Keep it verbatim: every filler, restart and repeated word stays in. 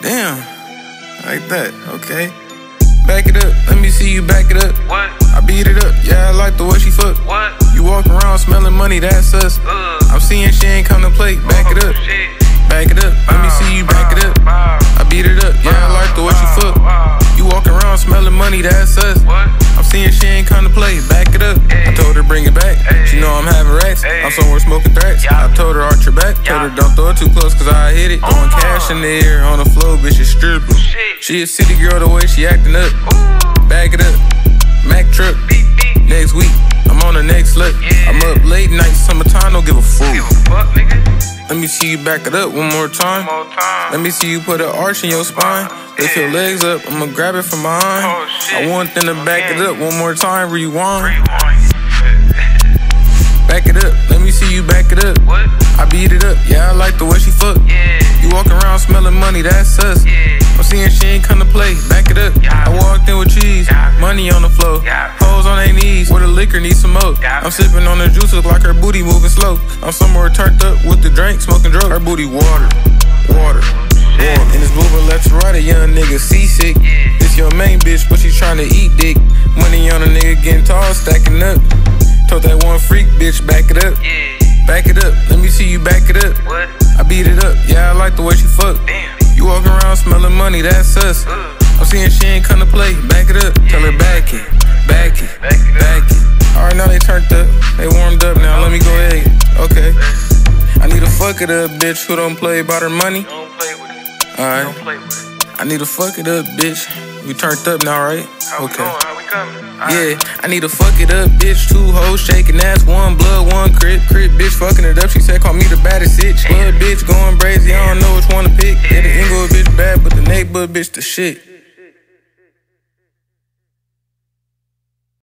Damn, like that, okay. Back it up, let me see you back it up. What? I beat it up, yeah, I like the way she fuck. What? You walk around smelling money, that's us. Uh. I'm seeing she ain't come to play. Back oh, it up, shit. back it up, let me see you back it up. I beat it up, yeah, I like the way she fuck. You walk around smelling money, that's us. What? I'm seeing she ain't come to play. Back it up, I told her bring it back. She know I'm having racks, I'm somewhere smoking threats. I told her arch your back, told her don't throw it too close cause I hit it. Throwing cash in the air on the floor, bitch, it's stripping. She a city girl the way she acting up. Back it up, Mac truck. Next week, I'm on the next look. I'm up late night, summertime, don't give a fuck. Let me see you back it up one more time. Let me see you put an arch in your spine. Lift your legs up, I'ma grab it from behind. I want them to back it up one more time, rewind. Back it up, let me see you back it up. I beat it up, yeah, I like the way she fuck. You walk around smelling money, that's us. I'm seeing she ain't come to play, back it up. I walked in with cheese, money on the floor. Hoes on their knees, where the liquor needs some more. I'm sipping on the juice, look like her booty moving slow. I'm somewhere turned up with the drink, smoking drugs. Her booty water, water, water. And this blue left to right, a young nigga seasick. This your main bitch, but she tryna eat dick. Money on a nigga getting tall, stacking up. Told that one freak bitch, back it up. Back it up, let me see you back it up. I beat it up, yeah, I like the way she fuck. You walk around smelling money, that's us. I'm seeing she ain't come to play, back it up. Tell her back it, back it, back it. Alright, now they turned up, they warmed up now, let me go ahead. Okay. I need a fuck it up bitch who don't play about her money. Alright. I need a fuck it up bitch. We turned up now, right? Okay. Yeah, I need to fuck it up, bitch. Two hoes shaking ass, one blood, one crip. Crip bitch fucking it up. She said call me the baddest bitch. Blood bitch going crazy, I don't know which one to pick. Yeah, the Inglewood bitch bad, but the neighborhood bitch the shit.